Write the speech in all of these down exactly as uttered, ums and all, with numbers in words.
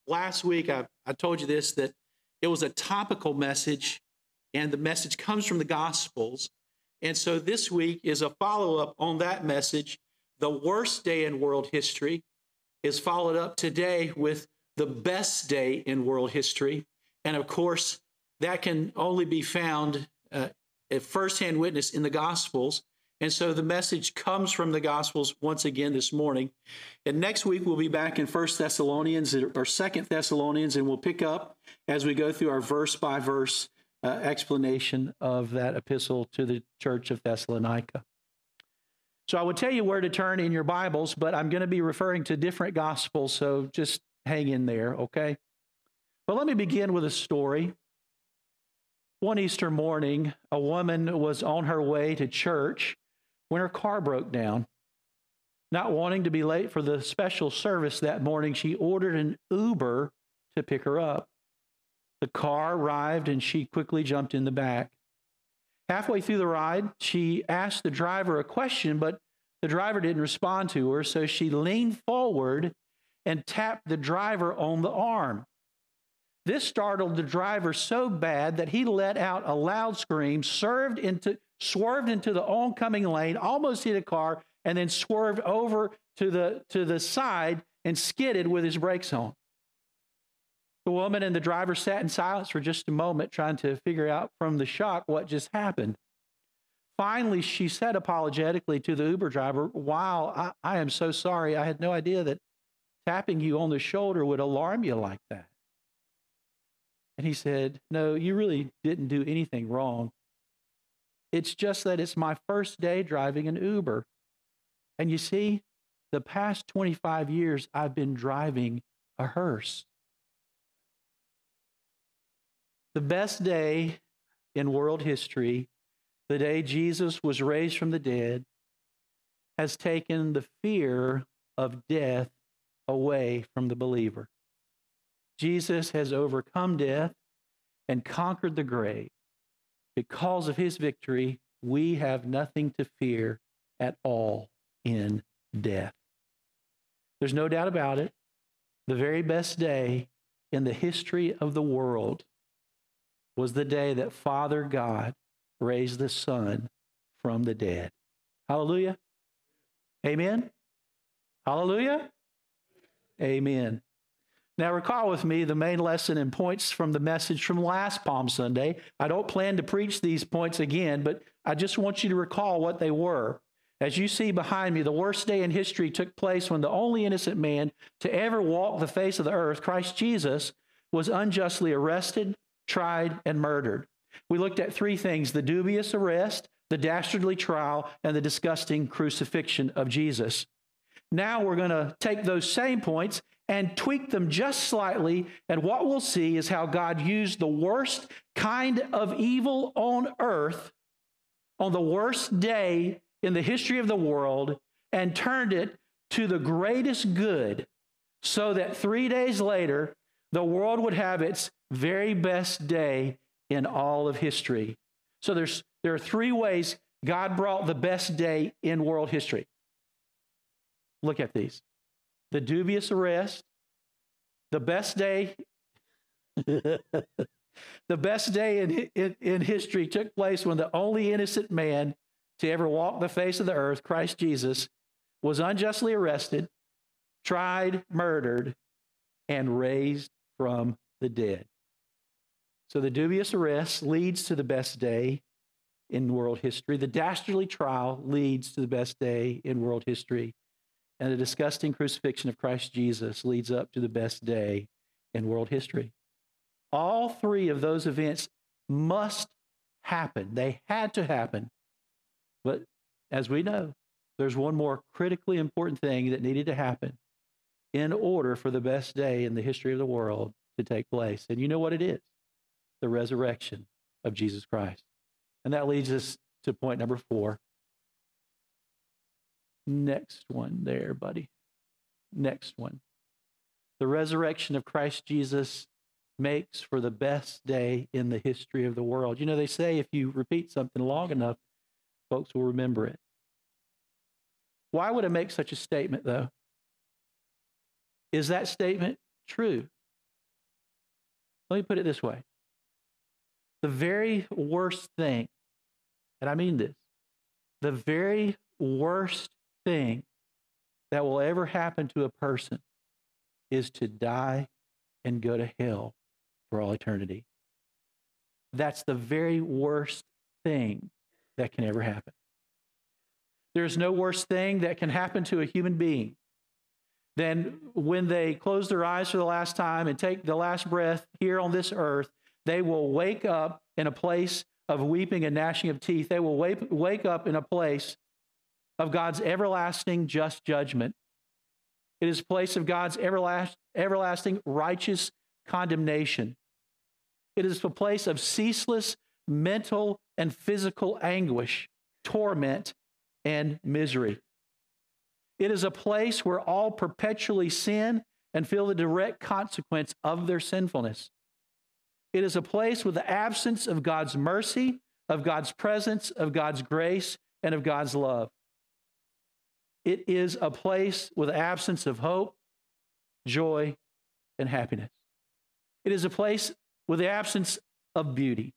last week I, I told you this, that it was a topical message, and the message comes from the Gospels. And so this week is a follow-up on that message. The worst day in world history is followed up today with the best day in world history. And of course, that can only be found uh, at firsthand witness in the Gospels. And so the message comes from the Gospels once again this morning. And next week, we'll be back in First Thessalonians or Second Thessalonians, and we'll pick up as we go through our verse-by-verse uh, explanation of that epistle to the church of Thessalonica. So I would tell you where to turn in your Bibles, but I'm going to be referring to different Gospels, so just hang in there, okay? But let me begin with a story. One Easter morning, a woman was on her way to church when her car broke down. Not wanting to be late for the special service that morning, she ordered an Uber to pick her up. The car arrived and she quickly jumped in the back. Halfway through the ride, she asked the driver a question, but the driver didn't respond to her, so she leaned forward and tapped the driver on the arm. This startled the driver so bad that he let out a loud scream, swerved into, swerved into the oncoming lane, almost hit a car, and then swerved over to the, to the side and skidded with his brakes on. The woman and the driver sat in silence for just a moment, trying to figure out from the shock what just happened. Finally, she said apologetically to the Uber driver, "Wow, I, I am so sorry. I had no idea that tapping you on the shoulder would alarm you like that." And he said, "No, you really didn't do anything wrong. It's just that it's my first day driving an Uber. And you see, the past twenty-five years, I've been driving a hearse." The best day in world history, the day Jesus was raised from the dead, has taken the fear of death away from the believer. Jesus has overcome death and conquered the grave. Because of his victory, we have nothing to fear at all in death. There's no doubt about it. The very best day in the history of the world was the day that Father God raised the Son from the dead. Hallelujah. Amen. Hallelujah. Amen. Now, recall with me the main lesson and points from the message from last Palm Sunday. I don't plan to preach these points again, but I just want you to recall what they were. As you see behind me, the worst day in history took place when the only innocent man to ever walk the face of the earth, Christ Jesus, was unjustly arrested, tried, and murdered. We looked at three things: the dubious arrest, the dastardly trial, and the disgusting crucifixion of Jesus. Now we're going to take those same points and tweak them just slightly, and what we'll see is how God used the worst kind of evil on earth on the worst day in the history of the world and turned it to the greatest good, so that three days later, the world would have its very best day in all of history. So there's there are three ways God brought the best day in world history. Look at these. The dubious arrest, the best day, the best day in, in, in history took place when the only innocent man to ever walk the face of the earth, Christ Jesus, was unjustly arrested, tried, murdered, and raised from the dead. So the dubious arrest leads to the best day in world history. The dastardly trial leads to the best day in world history. And the disgusting crucifixion of Christ Jesus leads up to the best day in world history. All three of those events must happen. They had to happen. But as we know, there's one more critically important thing that needed to happen in order for the best day in the history of the world to take place. And you know what it is? The resurrection of Jesus Christ. And that leads us to point number four. Next one there, buddy. Next one. The resurrection of Christ Jesus makes for the best day in the history of the world. You know, they say if you repeat something long enough, folks will remember it. Why would I make such a statement, though? Is that statement true? Let me put it this way. The very worst thing, and I mean this, the very worst thing that will ever happen to a person is to die and go to hell for all eternity. That's the very worst thing that can ever happen. There's no worse thing that can happen to a human being than when they close their eyes for the last time and take the last breath here on this earth, they will wake up in a place of weeping and gnashing of teeth. They will wake, wake up in a place of God's everlasting just judgment. It is a place of God's everlast, everlasting righteous condemnation. It is a place of ceaseless mental and physical anguish, torment, and misery. It is a place where all perpetually sin and feel the direct consequence of their sinfulness. It is a place with the absence of God's mercy, of God's presence, of God's grace, and of God's love. It is a place with the absence of hope, joy, and happiness. It is a place with the absence of beauty.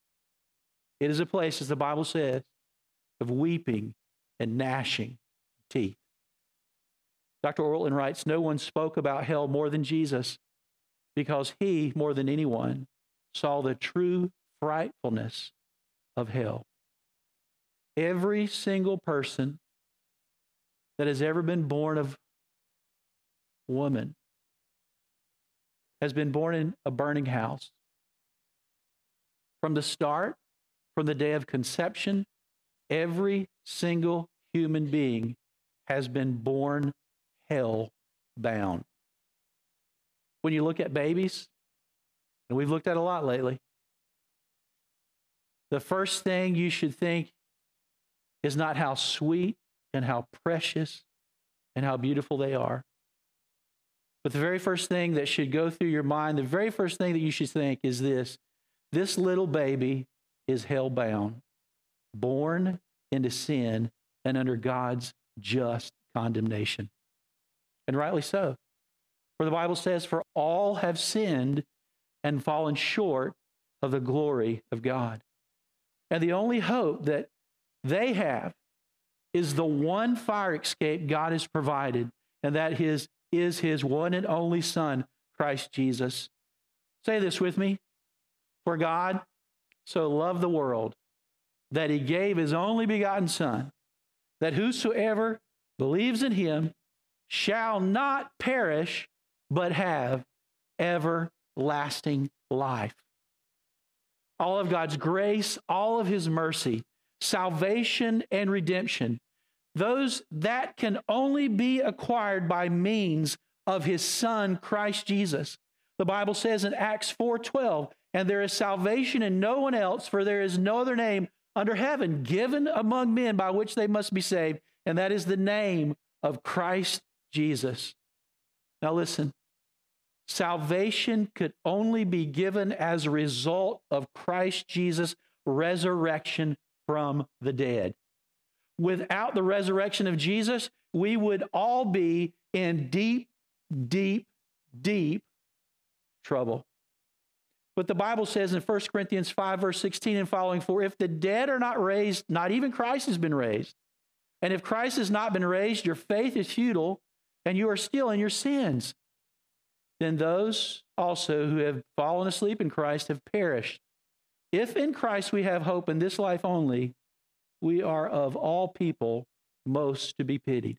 It is a place, as the Bible says, of weeping and gnashing of teeth. Doctor Ortlund writes, no one spoke about hell more than Jesus because he, more than anyone, saw the true frightfulness of hell. Every single person that has ever been born of woman has been born in a burning house. From the start, from the day of conception, every single human being has been born hell-bound. When you look at babies, and we've looked at a lot lately, the first thing you should think is not how sweet and how precious and how beautiful they are. But the very first thing that should go through your mind, the very first thing that you should think is this: this little baby is hell-bound, born into sin and under God's just condemnation. And rightly so. For the Bible says, for all have sinned and fallen short of the glory of God. And the only hope that they have is the one fire escape God has provided, and that his, is his one and only Son, Christ Jesus. Say this with me. For God so loved the world that he gave his only begotten Son, that whosoever believes in him shall not perish, but have everlasting life. All of God's grace, all of his mercy, salvation and redemption, those that can only be acquired by means of his Son, Christ Jesus. The Bible says in Acts four twelve, and there is salvation in no one else, for there is no other name under heaven given among men by which they must be saved, and that is the name of Christ Jesus. Now listen, salvation could only be given as a result of Christ Jesus' resurrection from the dead. Without the resurrection of Jesus, we would all be in deep, deep, deep trouble. But the Bible says in First Corinthians five, verse sixteen and following, for if the dead are not raised, not even Christ has been raised. And if Christ has not been raised, your faith is futile, and you are still in your sins. Then those also who have fallen asleep in Christ have perished. If in Christ we have hope in this life only, we are of all people most to be pitied.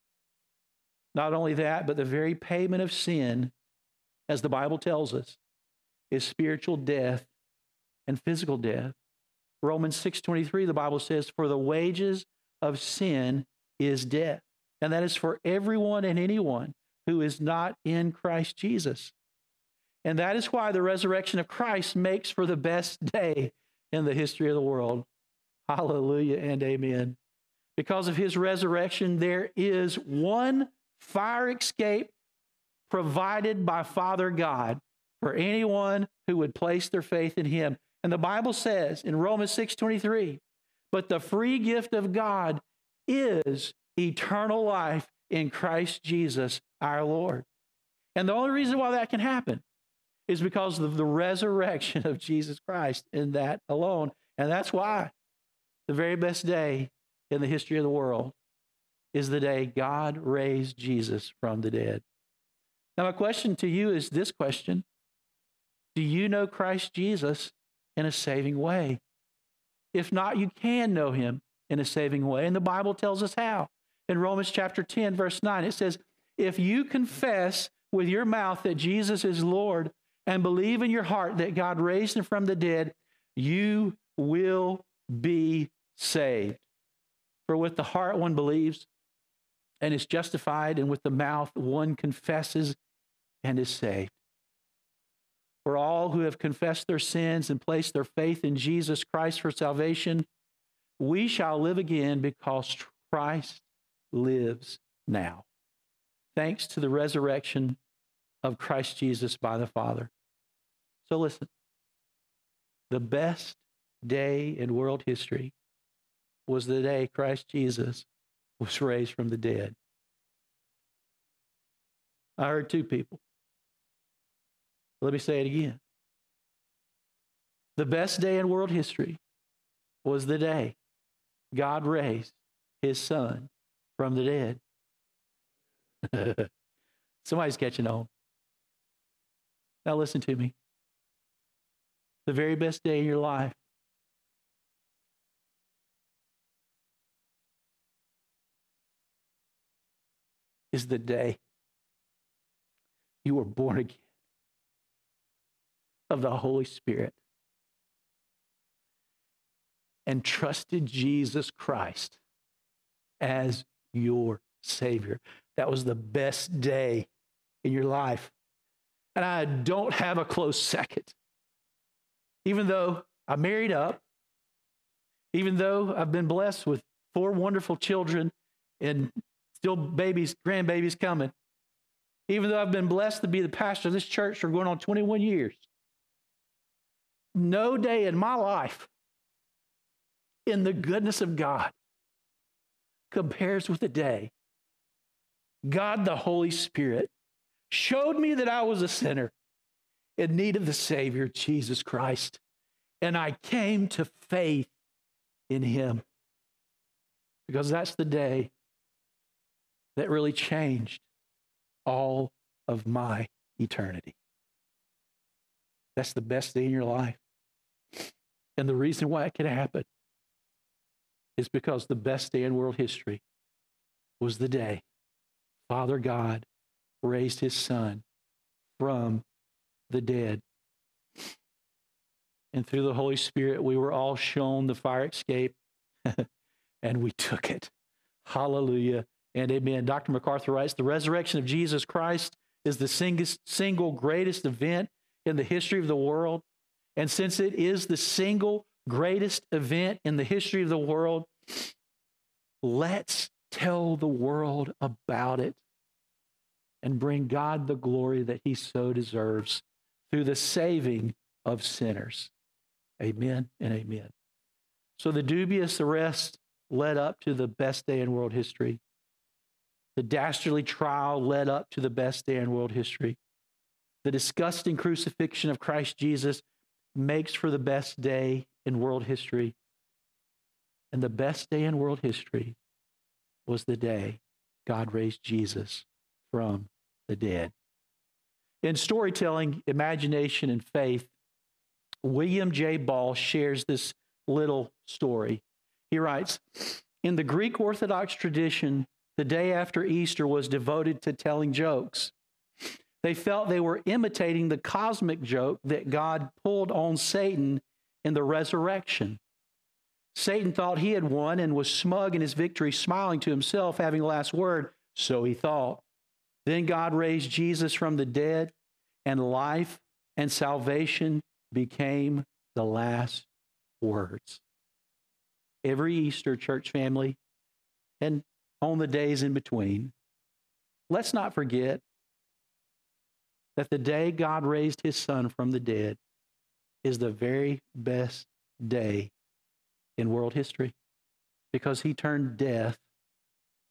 Not only that, but the very payment of sin, as the Bible tells us, is spiritual death and physical death. Romans six twenty-three, the Bible says, for the wages of sin is death. And that is for everyone and anyone who is not in Christ Jesus. And that is why the resurrection of Christ makes for the best day in the history of the world. Hallelujah and amen. Because of his resurrection, there is one fire escape provided by Father God for anyone who would place their faith in him. And the Bible says in Romans six twenty-three, but the free gift of God is eternal life in Christ Jesus our Lord. And the only reason why that can happen is because of the resurrection of Jesus Christ, and that alone. And that's why the very best day in the history of the world is the day God raised Jesus from the dead. Now, my question to you is this question: do you know Christ Jesus in a saving way? If not, you can know him in a saving way. And the Bible tells us how. In Romans chapter ten, verse nine, it says, if you confess with your mouth that Jesus is Lord and believe in your heart that God raised him from the dead, you will be saved. For with the heart one believes and is justified, and with the mouth one confesses and is saved. For all who have confessed their sins and placed their faith in Jesus Christ for salvation, we shall live again because Christ lives now, thanks to the resurrection of Christ Jesus by the Father. So listen, the best day in world history was the day Christ Jesus was raised from the dead. I heard two people. Let me say it again. The best day in world history was the day God raised his son from the dead. Somebody's catching on. Now listen to me. The very best day in your life is the day you were born again of the Holy Spirit and trusted Jesus Christ as your Savior. That was the best day in your life. And I don't have a close second. Even though I married up, even though I've been blessed with four wonderful children and still babies, grandbabies coming, even though I've been blessed to be the pastor of this church for going on twenty-one years, no day in my life in the goodness of God compares with the day God the Holy Spirit showed me that I was a sinner in need of the Savior, Jesus Christ, and I came to faith in him, because that's the day that really changed all of my eternity. That's the best day in your life. And the reason why it could happen is because the best day in world history was the day Father God raised his son from the dead. And through the Holy Spirit, we were all shown the fire escape, and we took it. Hallelujah and amen. Doctor MacArthur writes, the resurrection of Jesus Christ is the sing- single greatest event in the history of the world. And since it is the single greatest event in the history of the world, let's tell the world about it and bring God the glory that he so deserves through the saving of sinners. Amen and amen. So the dubious arrest led up to the best day in world history. The dastardly trial led up to the best day in world history. The disgusting crucifixion of Christ Jesus makes for the best day in world history. And the best day in world history was the day God raised Jesus from the dead. In storytelling, imagination, and faith, William J. Ball shares this little story. He writes, in the Greek Orthodox tradition, the day after Easter was devoted to telling jokes. They felt they were imitating the cosmic joke that God pulled on Satan in the resurrection. Satan thought he had won and was smug in his victory, smiling to himself, having the last word, so he thought. Then God raised Jesus from the dead, and life and salvation became the last words. Every Easter, church family, and on the days in between, let's not forget that the day God raised his son from the dead is the very best day in world history, because he turned death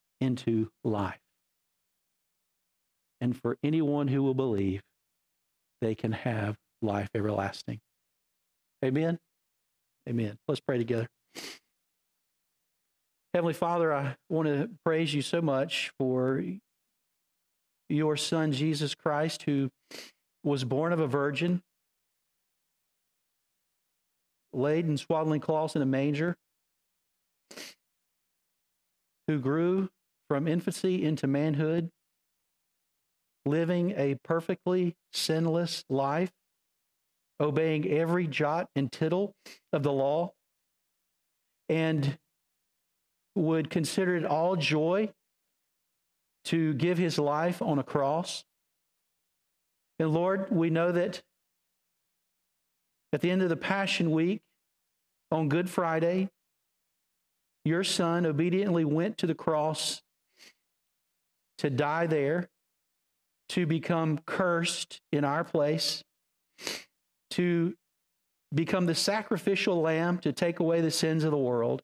into life. And for anyone who will believe, they can have life everlasting. Amen? Amen. Let's pray together. Heavenly Father, I want to praise you so much for your Son, Jesus Christ, who was born of a virgin, laid in swaddling cloths in a manger, who grew from infancy into manhood, living a perfectly sinless life, obeying every jot and tittle of the law, and would consider it all joy to give his life on a cross. And Lord, we know that at the end of the Passion Week, on Good Friday, your Son obediently went to the cross to die there, to become cursed in our place, to become the sacrificial lamb to take away the sins of the world.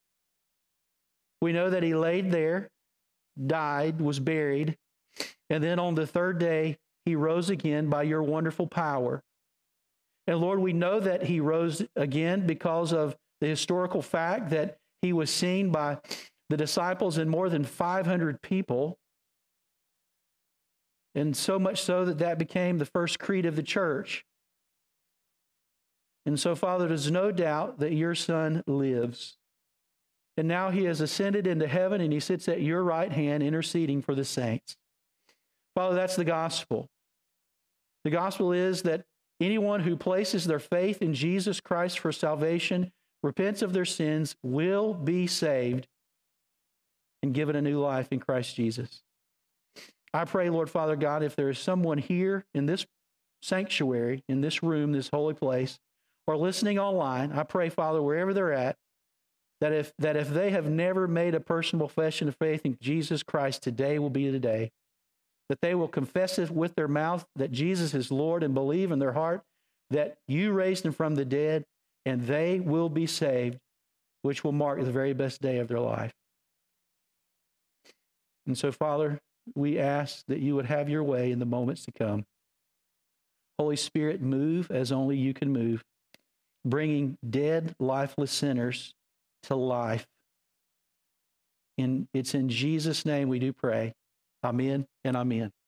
We know that he laid there, died, was buried, and then on the third day, he rose again by your wonderful power. And Lord, we know that he rose again because of the historical fact that he was seen by the disciples and more than five hundred people, and so much so that that became the first creed of the church. And so, Father, there's no doubt that your Son lives. And now he has ascended into heaven, and he sits at your right hand interceding for the saints. Father, that's the gospel. The gospel is that anyone who places their faith in Jesus Christ for salvation, repents of their sins, will be saved and given a new life in Christ Jesus. I pray, Lord Father God, if there is someone here in this sanctuary, in this room, this holy place, or listening online, I pray, Father, wherever they're at, that if, that if they have never made a personal profession of faith in Jesus Christ, today will be the day. That they will confess it with their mouth that Jesus is Lord and believe in their heart that you raised him from the dead, and they will be saved, which will mark the very best day of their life. And so, Father, we ask that you would have your way in the moments to come. Holy Spirit, move as only you can move, bringing dead, lifeless sinners to life. In, it's in Jesus' name we do pray. Amen and amen.